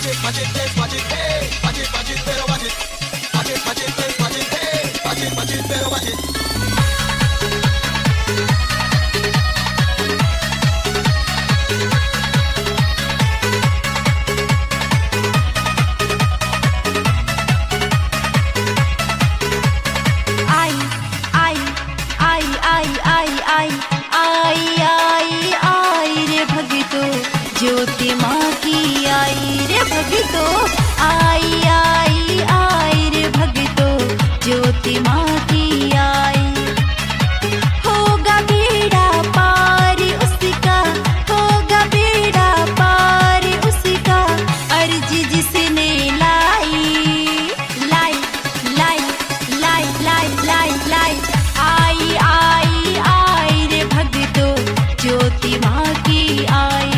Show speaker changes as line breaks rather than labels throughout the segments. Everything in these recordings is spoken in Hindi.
ज्योति माँ की आई रे भगतो, आई आई आई रे भगतो, ज्योति माँ की आई। होगा बेड़ा पार उसका, होगा बेड़ा पार उसका, अर्जी जिसने लाई लाई लाई लाई लाई लाई लाई। आई आई आई रे भगतो, ज्योति माँ की आई।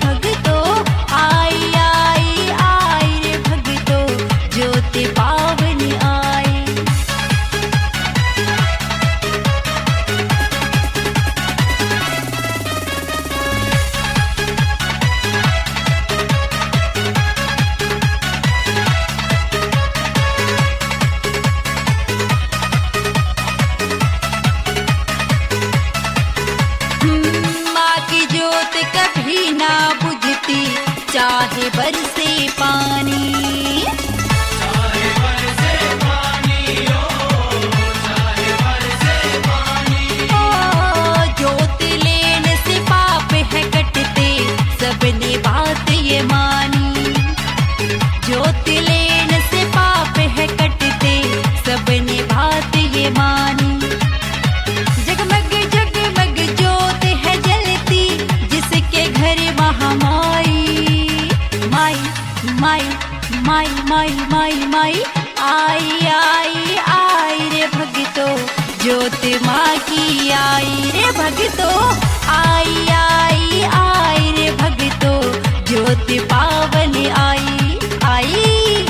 कभी ना बुझती चाहे बरसे पानी,
चाहे बरसे पानी ओ, चाहे बरसे पानी।
ओ ज्योत लेने से पाप है कटते, सबने बात ये मानी। ज्योत लेने से पाप है कटते, सबने बात ये मानी। जगमग जगमग ज्योत है जलती, जिसके घर महामाई माई माई माई माई माई माई। आई आई आई रे भगतो, ज्योति माँ की आई रे भगतो, आई आई आई रे भगतो, ज्योति पावन आई आई।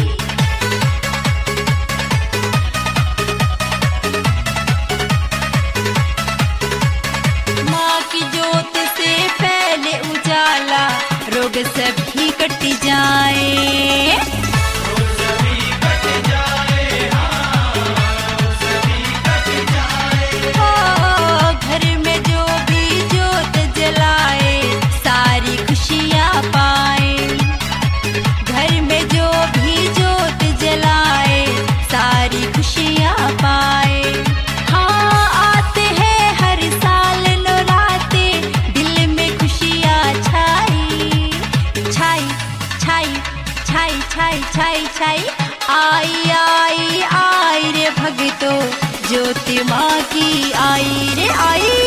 माँ की ज्योत से फैले उजाला, रोग सभी कट जाए,
रोग सभी कट जाए, हाँ, रोग सभी कट जाए।
ओ घर में जो भी ज्योत जलाए, सारी खुशियाँ पाए। घर में जो भी ज्योत जलाए, सारी खुशियाँ पाए। हाँ आते हैं हर साल नवराते, दिल में खुशियाँ छाई छाई छाई छाई छाई छाई छाई। आई आई आई रे भगतो, ज्योति माँ की आई रे आई।